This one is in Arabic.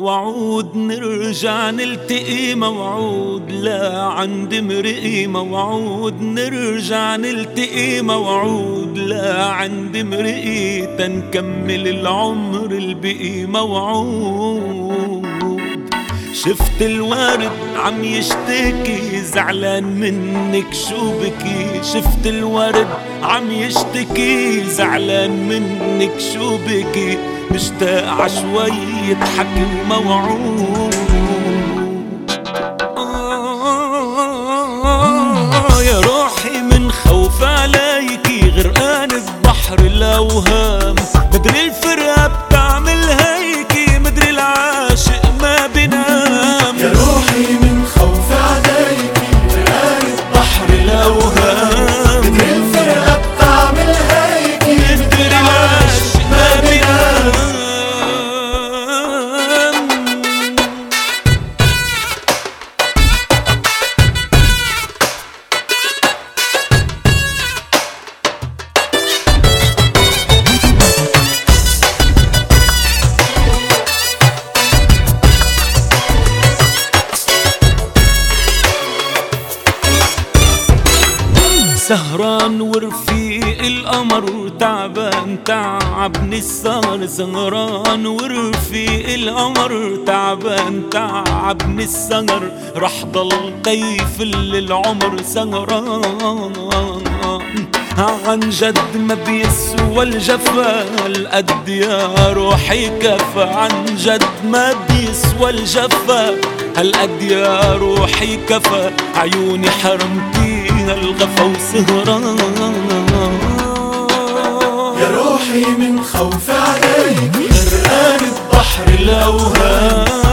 موعود نرجع نلتقي، موعود لا عند امرئي، موعود نرجع نلتقي، موعود لا عند امرئي، تنكمل العمر البقي موعود. شفت الورد عم يشتكي زعلان منك شو بكي، شفت الورد عم يشتكي زعلان منك شو بكي، مشتاق عشوية حكي وموعود. يا روحي من خوف عليكي غرقان ببحر الأوهام، مدري الفرقة بتعمل هيكي، مدري العاشق ما بينام. يا روحي من خوف عليكي غرقان ببحر الأوهام، مدري الفرقة بتعمل هيكي، مدري العاشق ما بينام. سهران ورفيق القمر تعبان تعبني السهر، سهران ورفيق القمر تعبان تعبني السهر، رح ضل طيفل العمر سهران. عن جد ما بيسوى الجفا هالقد يا روحي كفى، عن جد ما بيسوى الجفا هالقد يا روحي كفى، عيوني حرمتيها الغفا وسهران. يا روحي من خوف عليكي غرقان ببحر الأوهام،